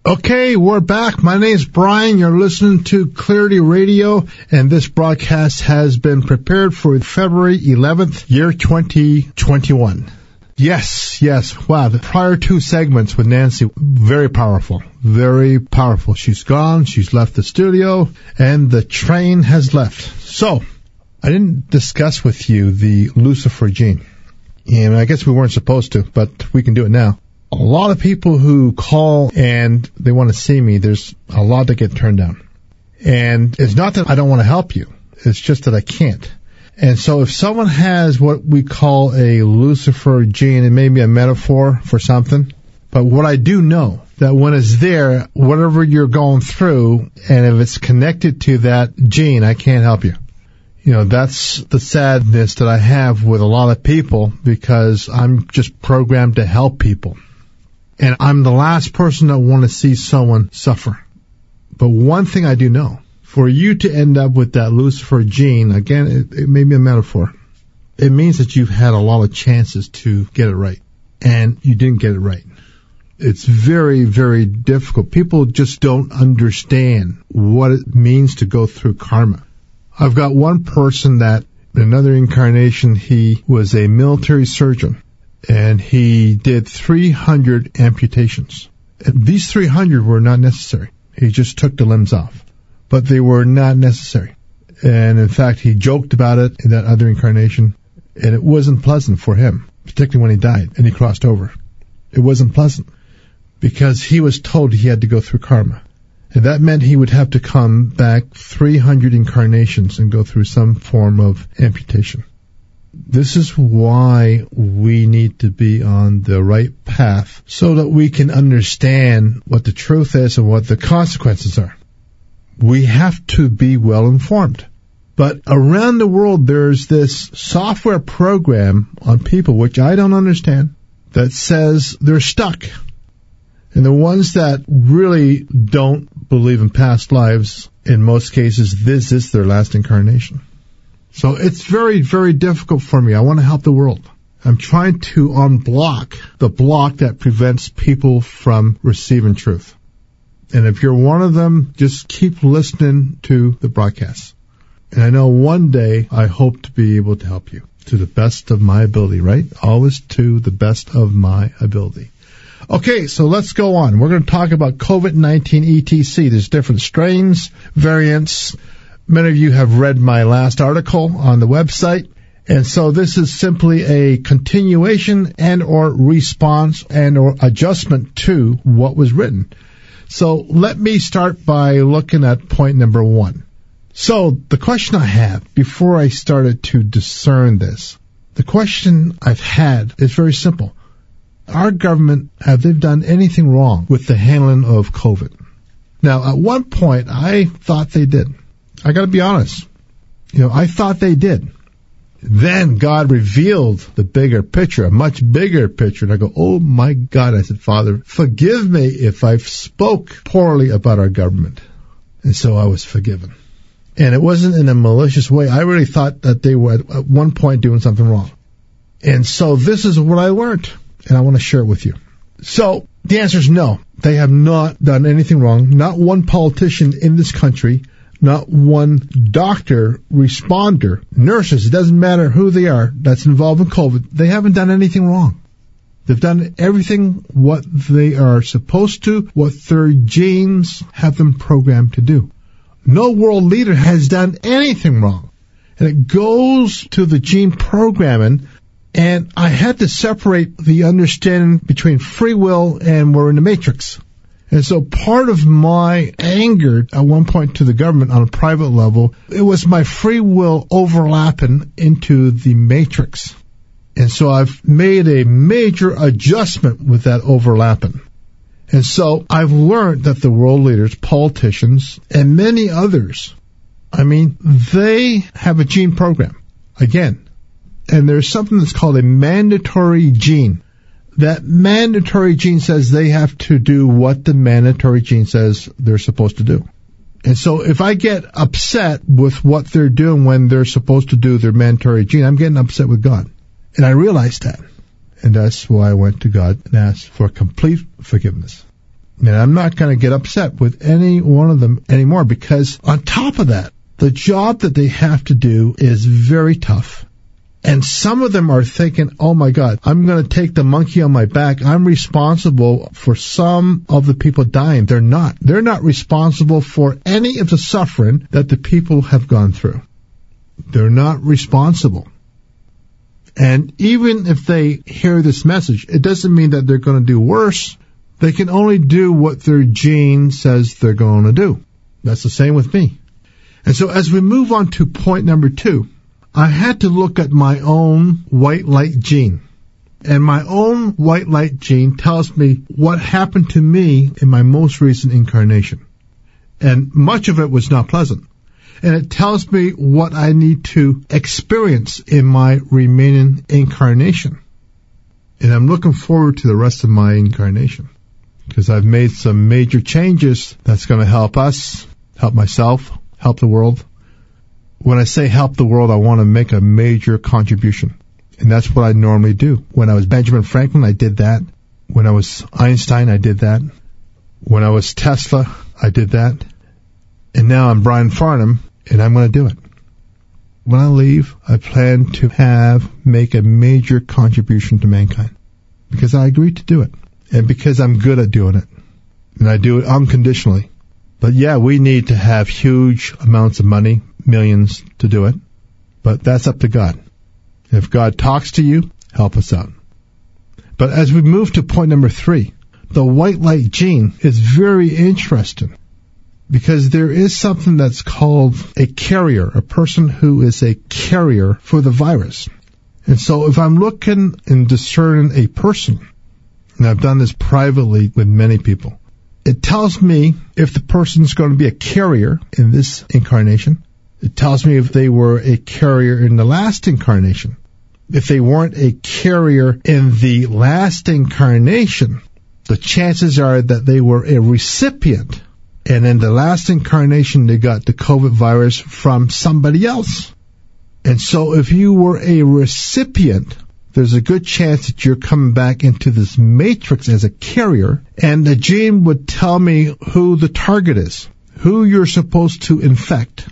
Okay, we're back. My name's Brian. You're listening to Clarity Radio, and this broadcast has been prepared for February 11th, year 2021. Yes. Wow, the prior two segments with Nancy, very powerful. Very powerful. She's gone. She's left the studio, and the train has left. So, I didn't discuss with you the Lucifer gene. And I guess we weren't supposed to, but we can do it now. A lot of people who call and they want to see me, there's a lot that get turned down. And it's not that I don't want to help you. It's just that I can't. And so if someone has what we call a Lucifer gene, it may be a metaphor for something. But what I do know, that when it's there, whatever you're going through, and if it's connected to that gene, I can't help you. You know, that's the sadness that I have with a lot of people, because I'm just programmed to help people. And I'm the last person that want to see someone suffer. But one thing I do know, for you to end up with that Lucifer gene, again, it may be a metaphor. It means that you've had a lot of chances to get it right. And you didn't get it right. It's very, very difficult. People just don't understand what it means to go through karma. I've got one person that, in another incarnation, he was a military surgeon. And he did 300 amputations. And these 300 were not necessary. He just took the limbs off. But they were not necessary. And in fact, he joked about it in that other incarnation. And it wasn't pleasant for him, particularly when he died and he crossed over. It wasn't pleasant because he was told he had to go through karma. And that meant he would have to come back 300 incarnations and go through some form of amputation. This is why we need to be on the right path so that we can understand what the truth is and what the consequences are. We have to be well informed. But around the world, there's this software program on people, which I don't understand, that says they're stuck. And the ones that really don't believe in past lives, in most cases, this is their last incarnation. So it's very, very difficult for me. I want to help the world. I'm trying to unblock the block that prevents people from receiving truth. And if you're one of them, just keep listening to the broadcast. And I know one day I hope to be able to help you to the best of my ability, right? Always to the best of my ability. Okay, so let's go on. We're going to talk about COVID-19 ETC. There's different strains, variants. Many of you have read my last article on the website. And so this is simply a continuation and or response and or adjustment to what was written. So let me start by looking at point number 1. So the question I have before I started to discern this, the question I've had is very simple. Our government, have they done anything wrong with the handling of COVID? Now, at one point, I thought they did. I got to be honest. I thought they did. Then God revealed the bigger picture, a much bigger picture. And I go, oh my God. I said, Father, forgive me if I've spoke poorly about our government. And so I was forgiven. And it wasn't in a malicious way. I really thought that they were at one point doing something wrong. And so this is what I learned. And I want to share it with you. So the answer is no. They have not done anything wrong. Not one politician in this country. Not one doctor, responder, nurses, it doesn't matter who they are that's involved in COVID, they haven't done anything wrong. They've done everything what they are supposed to, what their genes have them programmed to do. No world leader has done anything wrong. And it goes to the gene programming, and I had to separate the understanding between free will and we're in the matrix. And so part of my anger at one point to the government on a private level, it was my free will overlapping into the matrix. And so I've made a major adjustment with that overlapping. And so I've learned that the world leaders, politicians, and many others, they have a gene program. Again, and there's something that's called a mandatory gene. That mandatory gene says they have to do what the mandatory gene says they're supposed to do. And so if I get upset with what they're doing when they're supposed to do their mandatory gene, I'm getting upset with God. And I realized that. And that's why I went to God and asked for complete forgiveness. And I'm not going to get upset with any one of them anymore, because on top of that, the job that they have to do is very tough. And some of them are thinking, oh my God, I'm going to take the monkey on my back. I'm responsible for some of the people dying. They're not. They're not responsible for any of the suffering that the people have gone through. They're not responsible. And even if they hear this message, it doesn't mean that they're going to do worse. They can only do what their gene says they're going to do. That's the same with me. And so as we move on to point number 2, I had to look at my own white light gene. And my own white light gene tells me what happened to me in my most recent incarnation. And much of it was not pleasant. And it tells me what I need to experience in my remaining incarnation. And I'm looking forward to the rest of my incarnation, because I've made some major changes that's going to help us, help myself, help the world. When I say help the world, I want to make a major contribution. And that's what I normally do. When I was Benjamin Franklin, I did that. When I was Einstein, I did that. When I was Tesla, I did that. And now I'm Brian Farnham, and I'm going to do it. When I leave, I plan to make a major contribution to mankind, because I agreed to do it, and because I'm good at doing it. And I do it unconditionally. But yeah, we need to have huge amounts of money, millions, to do it. But that's up to God. If God talks to you, help us out. But as we move to point number 3, the white light gene is very interesting, because there is something that's called a carrier, a person who is a carrier for the virus. And so if I'm looking and discerning a person, and I've done this privately with many people, it tells me if the person's going to be a carrier in this incarnation. It tells me if they were a carrier in the last incarnation. If they weren't a carrier in the last incarnation, the chances are that they were a recipient. And in the last incarnation, they got the COVID virus from somebody else. And so if you were a recipient, there's a good chance that you're coming back into this matrix as a carrier, and the gene would tell me who the target is, who you're supposed to infect.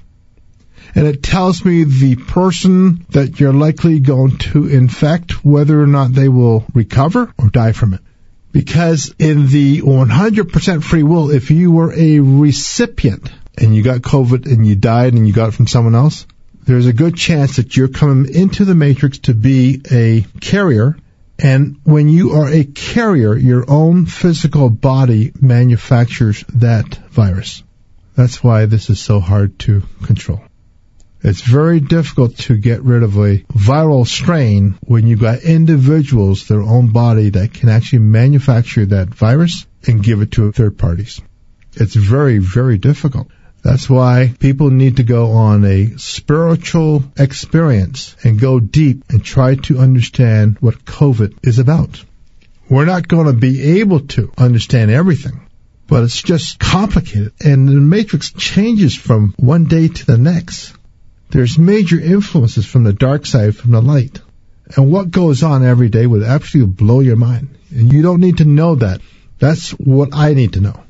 And it tells me the person that you're likely going to infect, whether or not they will recover or die from it. Because in the 100% free will, if you were a recipient and you got COVID and you died and you got it from someone else, there's a good chance that you're coming into the matrix to be a carrier. And when you are a carrier, your own physical body manufactures that virus. That's why this is so hard to control. It's very difficult to get rid of a viral strain when you've got individuals, their own body, that can actually manufacture that virus and give it to third parties. It's very, very difficult. That's why people need to go on a spiritual experience and go deep and try to understand what COVID is about. We're not going to be able to understand everything, but it's just complicated. And the matrix changes from one day to the next. There's major influences from the dark side, from the light. And what goes on every day would absolutely blow your mind. And you don't need to know that. That's what I need to know.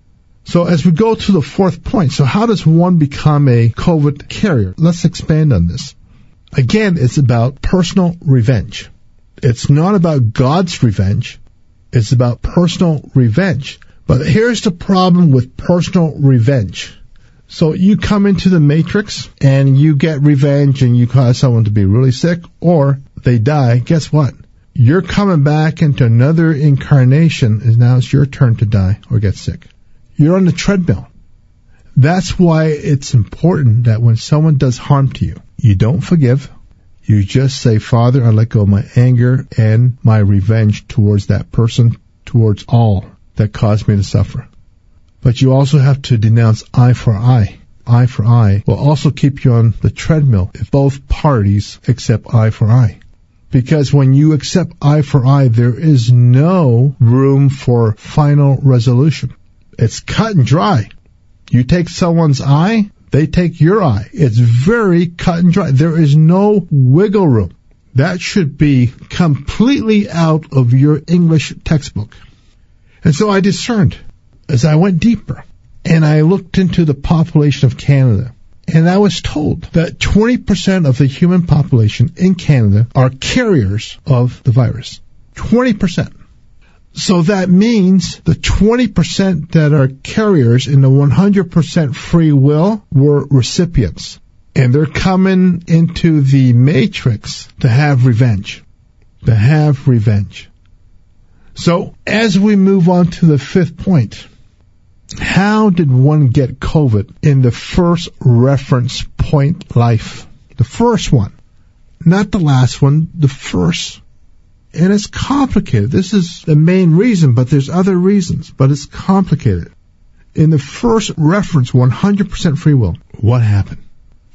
So as we go to the 4th point, so how does one become a COVID carrier? Let's expand on this. Again, it's about personal revenge. It's not about God's revenge. It's about personal revenge. But here's the problem with personal revenge. So you come into the matrix and you get revenge and you cause someone to be really sick, or they die. Guess what? You're coming back into another incarnation, and now it's your turn to die or get sick. You're on the treadmill. That's why it's important that when someone does harm to you, you don't forgive. You just say, Father, I let go of my anger and my revenge towards that person, towards all that caused me to suffer. But you also have to denounce eye for eye. Eye for eye will also keep you on the treadmill if both parties accept eye for eye. Because when you accept eye for eye, there is no room for final resolution. It's cut and dry. You take someone's eye, they take your eye. It's very cut and dry. There is no wiggle room. That should be completely out of your English textbook. And so I discerned. is I went deeper and I looked into the population of Canada. And I was told that 20% of the human population in Canada are carriers of the virus. 20%. So that means the 20% that are carriers in the 100% free will were recipients. And they're coming into the matrix to have revenge. To have revenge. So as we move on to the fifth point, how did one get COVID in the first reference point life? The first one. Not the last one, the first. And it's complicated. This is the main reason, but there's other reasons. But it's complicated. In the first reference, 100% free will, what happened?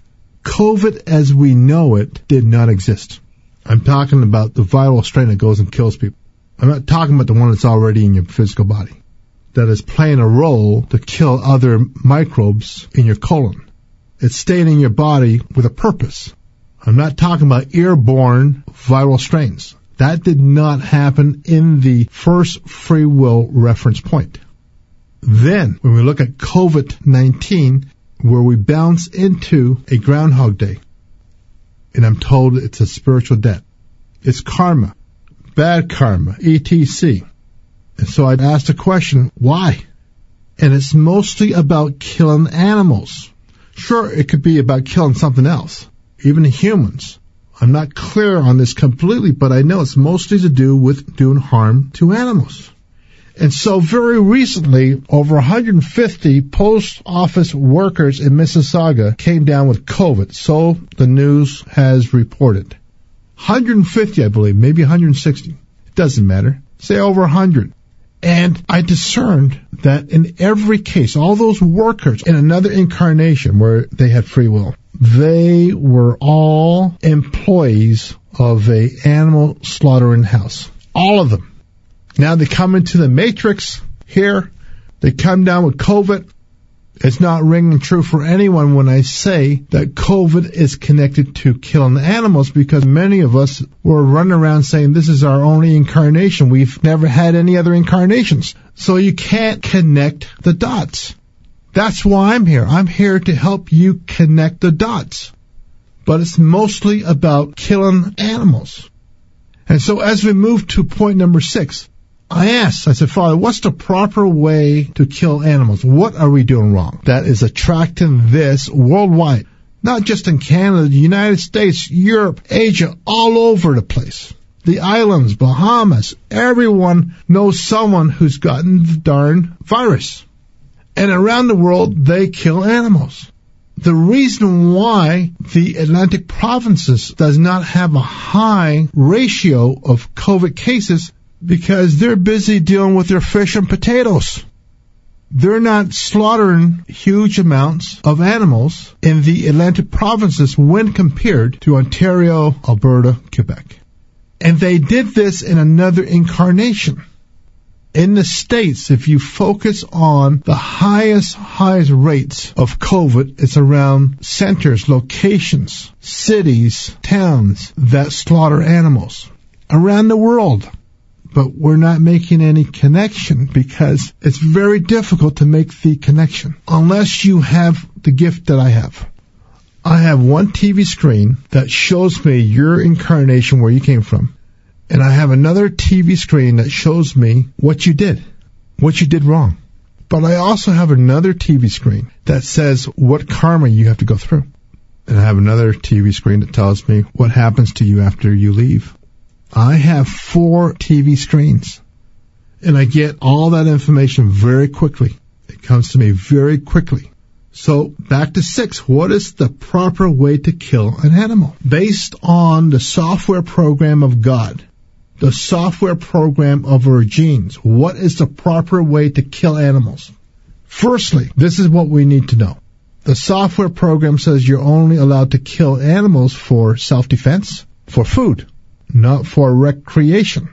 COVID as we know it did not exist. I'm talking about the viral strain that goes and kills people. I'm not talking about the one that's already in your physical body, that is playing a role to kill other microbes in your colon. It's staying in your body with a purpose. I'm not talking about airborne viral strains. That did not happen in the first free will reference point. Then, when we look at COVID-19, where we bounce into a Groundhog Day, and I'm told it's a spiritual debt. It's karma, bad karma, etc. And so I'd ask the question, why? And it's mostly about killing animals. Sure, it could be about killing something else, even humans. I'm not clear on this completely, but I know it's mostly to do with doing harm to animals. And so very recently, over 150 post office workers in Mississauga came down with COVID. So the news has reported. 150, I believe, maybe 160. It doesn't matter. Say over 100. And I discerned that in every case, all those workers in another incarnation where they had free will, they were all employees of a animal slaughtering house. All of them. Now they come into the matrix here. They come down with COVID. It's not ringing true for anyone when I say that COVID is connected to killing animals, because many of us were running around saying this is our only incarnation. We've never had any other incarnations. So you can't connect the dots. That's why I'm here. I'm here to help you connect the dots. But it's mostly about killing animals. And so as we move to point number 6, I said, Father, what's the proper way to kill animals? What are we doing wrong that is attracting this worldwide? Not just in Canada, the United States, Europe, Asia, all over the place. The islands, Bahamas, everyone knows someone who's gotten the darn virus. And around the world, they kill animals. The reason why the Atlantic provinces does not have a high ratio of COVID cases, because they're busy dealing with their fish and potatoes. They're not slaughtering huge amounts of animals in the Atlantic provinces when compared to Ontario, Alberta, Quebec. And they did this in another incarnation. In the States, if you focus on the highest rates of COVID, it's around centers, locations, cities, towns that slaughter animals around the world. But we're not making any connection because it's very difficult to make the connection unless you have the gift that I have. I have one TV screen that shows me your incarnation, where you came from. And I have another TV screen that shows me what you did wrong. But I also have another TV screen that says what karma you have to go through. And I have another TV screen that tells me what happens to you after you leave. I have 4 TV screens, and I get all that information very quickly. It comes to me very quickly. So back to 6, what is the proper way to kill an animal? Based on the software program of God, the software program of our genes, what is the proper way to kill animals? Firstly, this is what we need to know. The software program says you're only allowed to kill animals for self-defense, for food, not for recreation.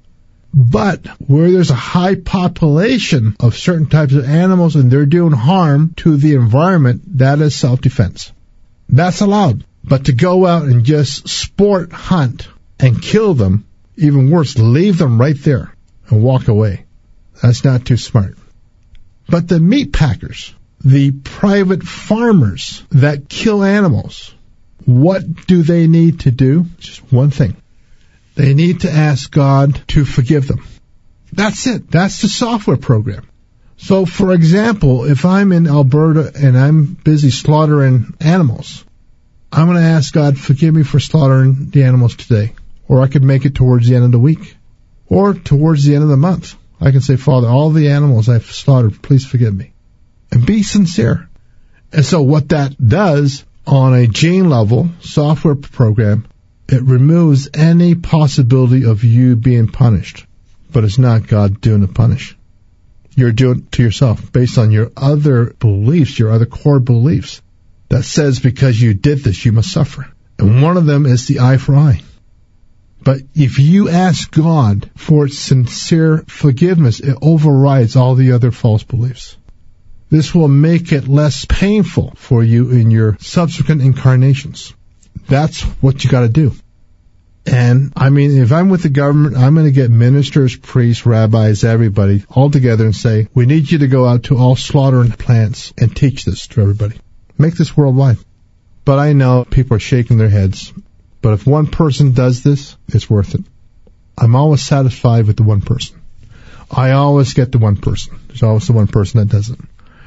But where there's a high population of certain types of animals and they're doing harm to the environment, that is self-defense. That's allowed. But to go out and just sport hunt and kill them, even worse, leave them right there and walk away, that's not too smart. But the meat packers, the private farmers that kill animals, what do they need to do? Just one thing. They need to ask God to forgive them. That's it. That's the software program. So, for example, if I'm in Alberta and I'm busy slaughtering animals, I'm going to ask God, forgive me for slaughtering the animals today. Or I could make it towards the end of the week. Or towards the end of the month. I can say, Father, all the animals I've slaughtered, please forgive me. And be sincere. And so what that does on a gene level software program, it removes any possibility of you being punished. But it's not God doing the punish. You're doing it to yourself based on your other beliefs, your other core beliefs that says because you did this, you must suffer. And one of them is the eye for eye. But if you ask God for sincere forgiveness, it overrides all the other false beliefs. This will make it less painful for you in your subsequent incarnations. That's what you got to do. And, I mean, if I'm with the government, I'm going to get ministers, priests, rabbis, everybody all together and say, we need you to go out to all slaughtering plants and teach this to everybody. Make this worldwide. But I know people are shaking their heads. But if one person does this, it's worth it. I'm always satisfied with the one person. I always get the one person. There's always the one person that does it.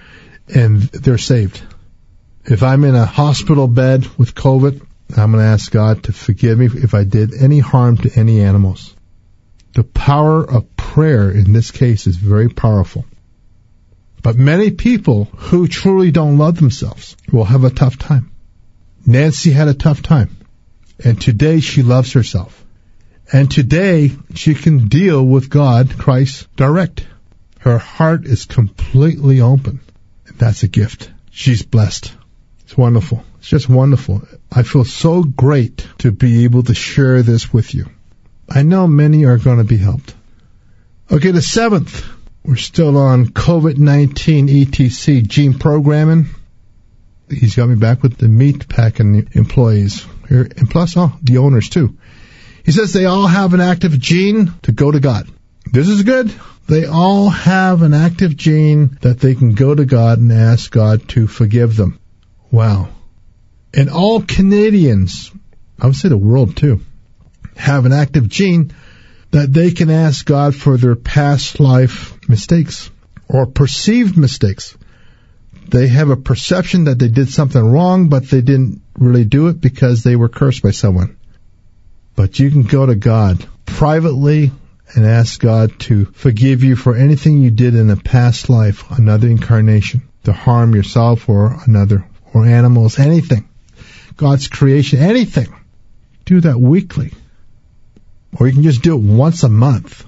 And they're saved. If I'm in a hospital bed with COVID, I'm going to ask God to forgive me if I did any harm to any animals. The power of prayer in this case is very powerful. But many people who truly don't love themselves will have a tough time. Nancy had a tough time. And today she loves herself. And today she can deal with God, Christ, direct. Her heart is completely open. And that's a gift. She's blessed. It's wonderful. It's just wonderful. I feel so great to be able to share this with you. I know many are going to be helped. Okay, the 7th. We're still on COVID-19 ETC gene programming. He's got me back with the meat packing employees here, and plus the owners too. He says they all have an active gene to go to God. This is good. They all have an active gene that they can go to God and ask God to forgive them. Wow. And all Canadians, I would say the world too, have an active gene that they can ask God for their past life mistakes or perceived mistakes. They have a perception that they did something wrong, but they didn't really do it because they were cursed by someone. But you can go to God privately and ask God to forgive you for anything you did in a past life, another incarnation, to harm yourself or another, or animals, anything. God's creation, anything. Do that weekly. Or you can just do it once a month.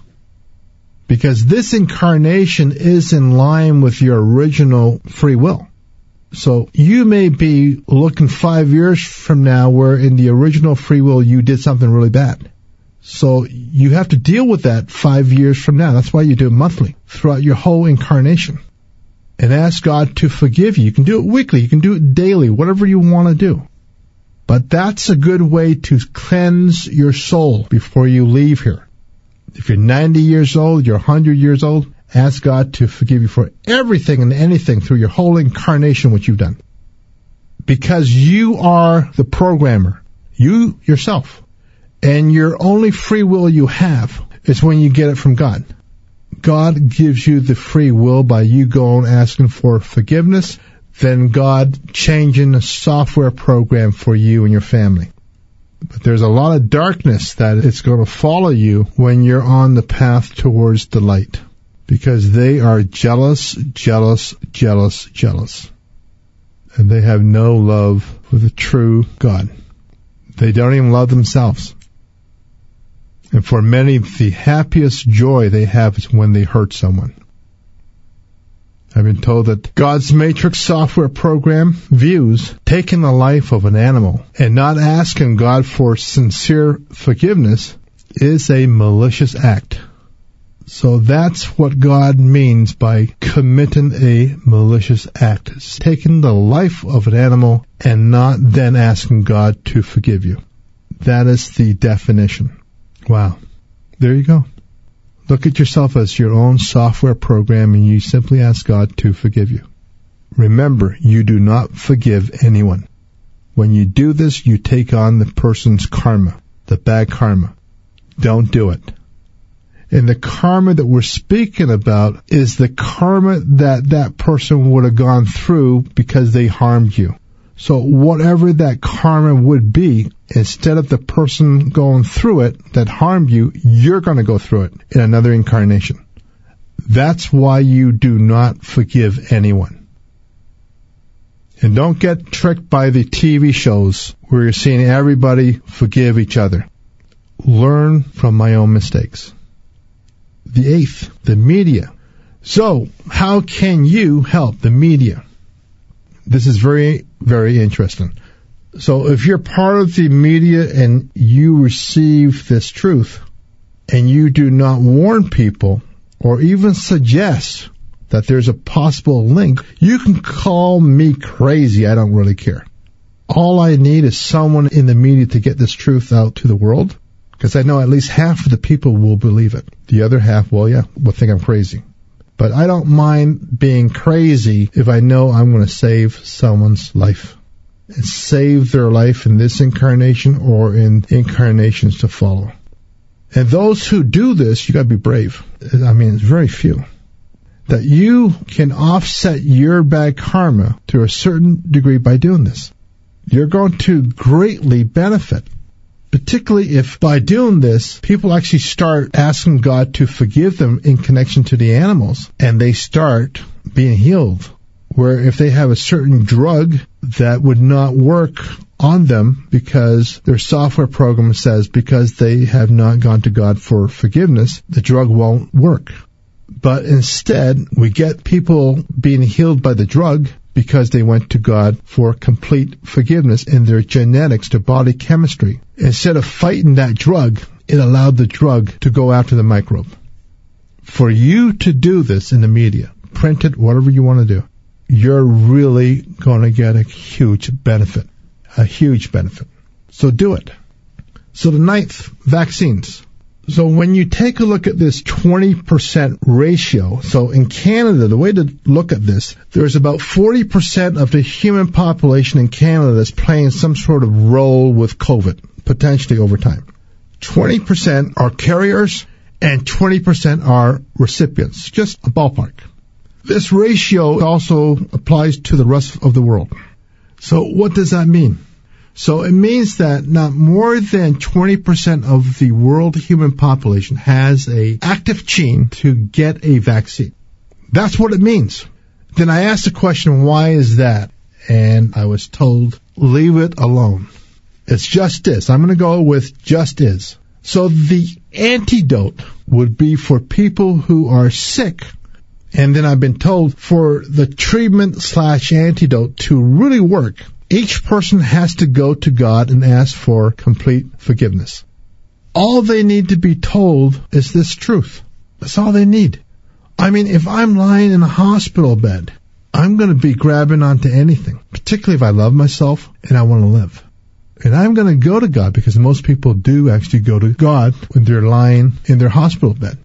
Because this incarnation is in line with your original free will. So you may be looking 5 years from now where in the original free will you did something really bad. So you have to deal with that 5 years from now. That's why you do it monthly throughout your whole incarnation. And ask God to forgive you. You can do it weekly. You can do it daily, whatever you want to do. But that's a good way to cleanse your soul before you leave here. If you're 90 years old, you're 100 years old, ask God to forgive you for everything and anything through your whole incarnation, what you've done. Because you are the programmer. You yourself. And your only free will you have is when you get it from God. God gives you the free will by you going asking for forgiveness, then God changing the software program for you and your family. But there's a lot of darkness that it's going to follow you when you're on the path towards the light. Because they are jealous, jealous, jealous, jealous. And they have no love for the true God. They don't even love themselves. And for many, the happiest joy they have is when they hurt someone. I've been told that God's Matrix software program views taking the life of an animal and not asking God for sincere forgiveness is a malicious act. So that's what God means by committing a malicious act. It's taking the life of an animal and not then asking God to forgive you. That is the definition. Wow. There you go. Look at yourself as your own software program, and you simply ask God to forgive you. Remember, you do not forgive anyone. When you do this, you take on the person's karma, the bad karma. Don't do it. And the karma that we're speaking about is the karma that person would have gone through because they harmed you. So whatever that karma would be, instead of the person going through it that harmed you, you're going to go through it in another incarnation. That's why you do not forgive anyone. And don't get tricked by the TV shows where you're seeing everybody forgive each other. Learn from my own mistakes. The eighth, the media. So, how can you help the media? This is very, very interesting. So, if you're part of the media and you receive this truth, and you do not warn people, or even suggest that there's a possible link, you can call me crazy. I don't really care. All I need is someone in the media to get this truth out to the world, because I know at least half of the people will believe it. The other half, will think I'm crazy. But I don't mind being crazy if I know I'm going to save someone's life. And save their life in this incarnation or in incarnations to follow. And those who do this, you got to be brave. I mean, it's very few. That you can offset your bad karma to a certain degree by doing this. You're going to greatly benefit. Particularly if by doing this, people actually start asking God to forgive them in connection to the animals, and they start being healed. Where if they have a certain drug that would not work on them because their software program says because they have not gone to God for forgiveness, the drug won't work. But instead, we get people being healed by the drug because they went to God for complete forgiveness in their genetics, their body chemistry. Instead of fighting that drug, it allowed the drug to go after the microbe. For you to do this in the media, print it, whatever you want to do, you're really going to get a huge benefit. A huge benefit. So do it. So the ninth, vaccines. So when you take a look at this 20% ratio, so in Canada, the way to look at this, there's about 40% of the human population in Canada that's playing some sort of role with COVID, potentially over time. 20% are carriers and 20% are recipients, just a ballpark. This ratio also applies to the rest of the world. So what does that mean? So it means that not more than 20% of the world human population has an active gene to get a vaccine. That's what it means. Then I asked the question, why is that? And I was told, leave it alone. It's just is. I'm going to go with just is. So the antidote would be for people who are sick. And then I've been told for the treatment/antidote to really work, each person has to go to God and ask for complete forgiveness. All they need to be told is this truth. That's all they need. I mean, if I'm lying in a hospital bed, I'm going to be grabbing onto anything, particularly if I love myself and I want to live. And I'm going to go to God because most people do actually go to God when they're lying in their hospital bed.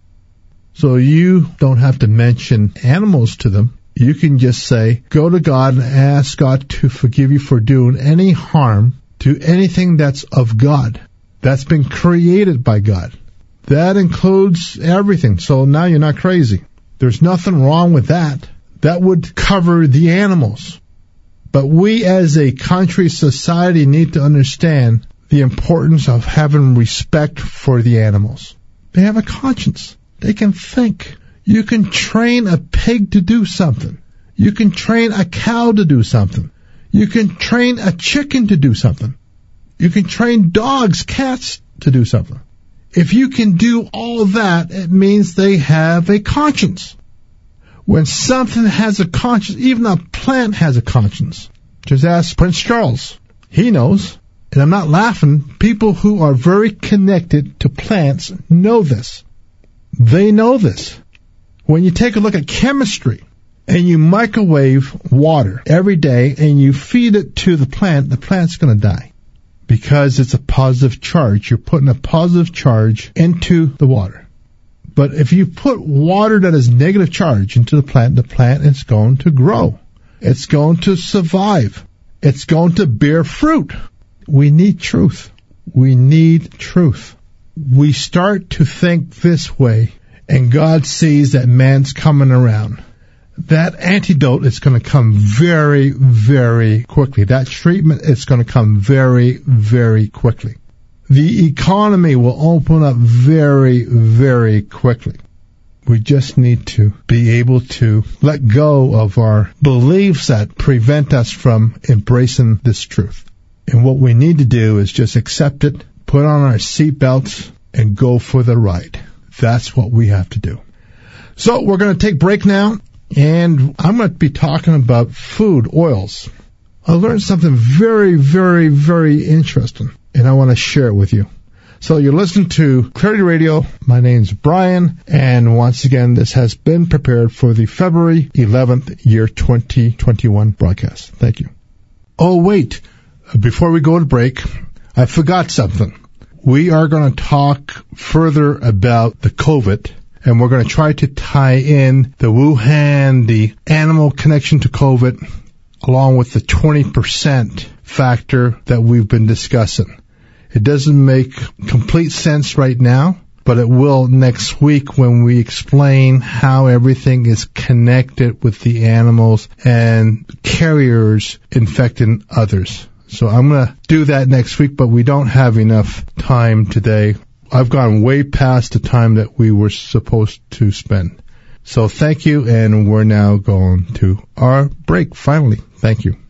So you don't have to mention animals to them. You can just say, go to God and ask God to forgive you for doing any harm to anything that's of God, that's been created by God. That includes everything. So now you're not crazy. There's nothing wrong with that. That would cover the animals. But we as a country, society need to understand the importance of having respect for the animals. They have a conscience. They can think. You can train a pig to do something. You can train a cow to do something. You can train a chicken to do something. You can train dogs, cats to do something. If you can do all that, it means they have a conscience. When something has a conscience, even a plant has a conscience. Just ask Prince Charles. He knows. And I'm not laughing. People who are very connected to plants know this. They know this. When you take a look at chemistry and you microwave water every day and you feed it to the plant's going to die because it's a positive charge. You're putting a positive charge into the water. But if you put water that is negative charge into the plant is going to grow. It's going to survive. It's going to bear fruit. We need truth. We need truth. We start to think this way, and God sees that man's coming around. That antidote is going to come very, very quickly. That treatment is going to come very, very quickly. The economy will open up very, very quickly. We just need to be able to let go of our beliefs that prevent us from embracing this truth. And what we need to do is just accept it, put on our seatbelts, and go for the ride. That's what we have to do. So we're going to take a break now, and I'm going to be talking about food, oils. I learned something very, very, very interesting, and I want to share it with you. So you're listening to Clarity Radio. My name's Brian, and once again, this has been prepared for the February 11th, year 2021 broadcast. Thank you. Oh, wait. Before we go to break, I forgot something. We are going to talk further about the COVID, and we're going to try to tie in the Wuhan, the animal connection to COVID, along with the 20% factor that we've been discussing. It doesn't make complete sense right now, but it will next week when we explain how everything is connected with the animals and carriers infecting others. So I'm going to do that next week, but we don't have enough time today. I've gone way past the time that we were supposed to spend. So thank you, and we're now going to our break finally. Thank you.